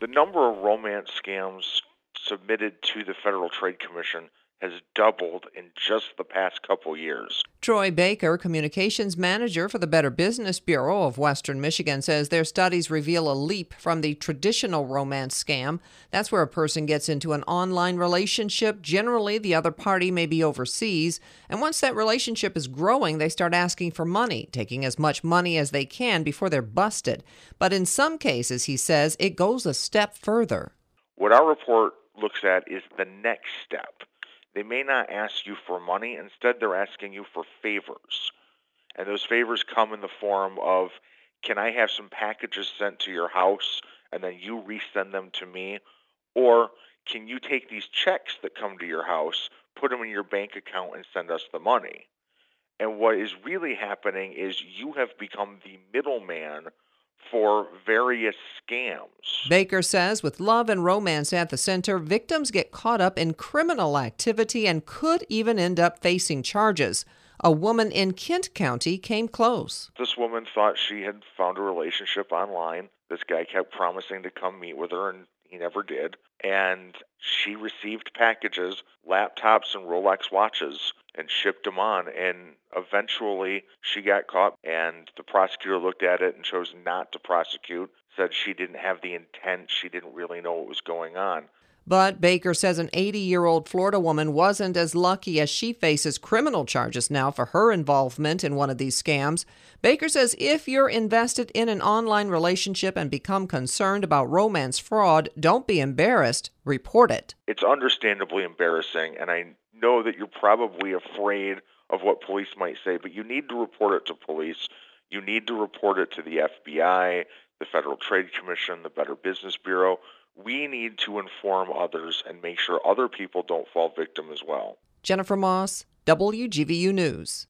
The number of romance scams submitted to the Federal Trade Commission has doubled in just the past couple years. Troy Baker, communications manager for the Better Business Bureau of Western Michigan, says their studies reveal a leap from the traditional romance scam. That's where a person gets into an online relationship. Generally, the other party may be overseas. And once that relationship is growing, they start asking for money, taking as much money as they can before they're busted. But in some cases, he says, it goes a step further. What our report looks at is the next step. They may not ask you for money. Instead, they're asking you for favors. And those favors come in the form of, can I have some packages sent to your house and then you resend them to me? Or can you take these checks that come to your house, put them in your bank account and send us the money? And what is really happening is you have become the middleman for various scams. Baker says with love and romance at the center, victims get caught up in criminal activity and could even end up facing charges. A woman in Kent County came close. This woman thought she had found a relationship online. This guy kept promising to come meet with her, and he never did. And she received packages, laptops and Rolex watches, and shipped them on. And eventually she got caught, and the prosecutor looked at it and chose not to prosecute, said she didn't have the intent, she didn't really know what was going on. But Baker says an 80-year-old Florida woman wasn't as lucky as she faces criminal charges now for her involvement in one of these scams. Baker says if you're invested in an online relationship and become concerned about romance fraud, don't be embarrassed. Report it. It's understandably embarrassing, and I know that you're probably afraid of what police might say, but you need to report it to police. You need to report it to the FBI, the Federal Trade Commission, the Better Business Bureau. We need to inform others and make sure other people don't fall victim as well. Jennifer Moss, WGVU News.